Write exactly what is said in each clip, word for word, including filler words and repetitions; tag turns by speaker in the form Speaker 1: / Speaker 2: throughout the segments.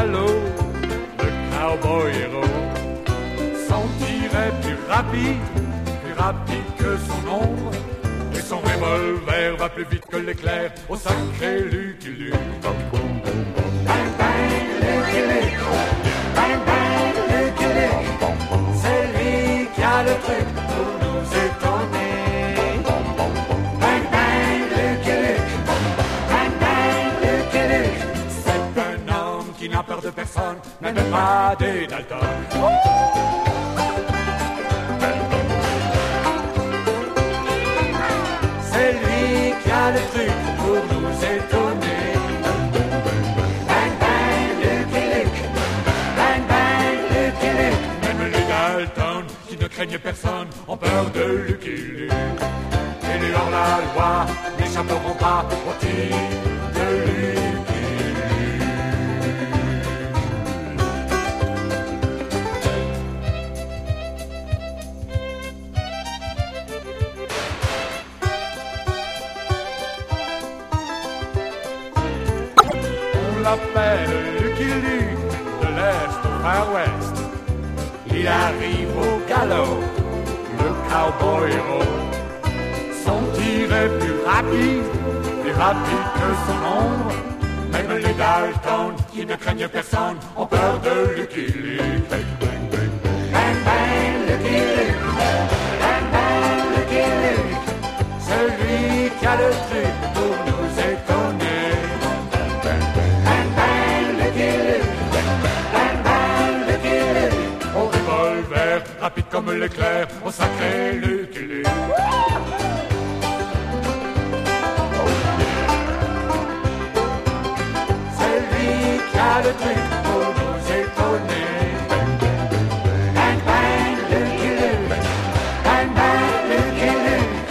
Speaker 1: galop, le cowboy héros s'en tirait plus rapide, plus rapide que son ombre, et son revolver va plus vite que l'éclair au sacré Lucky Luke. Bang bang Lucky Luke, bang bang Lucky Luke, c'est lui qui a le truc pour nous étonner. Bang bang Lucky Luke, bang bang Lucky Luke, c'est un homme qui n'a peur de personne, même pas des Dalton. C'est lui qui a le truc pour nous étonner. Bang bang Lucky Luke, bang bang Lucky Luke, même les Dalton qui ne craignent personne ont peur de Lucky Luke. Et les hors-la-loi n'échapperont pas au tir de Lucky Luke. On l'appelle Lucky Luke de l'Est au Far West. Il arrive au galop, le cowboy héros. Son tir est plus rapide, plus rapide que son ombre. Même les Dalton qui ne craignent personne ont peur de Lucky Luke. Bang bang bang bang bang Lucky Luke, bang bang Lucky Luke, celui qui a le truc pour nous étonner. Bang bang Lucky Luke, bang bang Lucky Luke, au revolver rapide comme l'éclair, au sacré Lucky Luke. Le truc pour nous étonner. Bang bang Lucky Luke, bang bang Lucky Luke,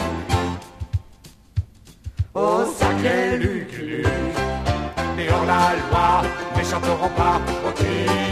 Speaker 1: oh sacré Lucky Luke. Et hors la loi n'échapperont pas au tir.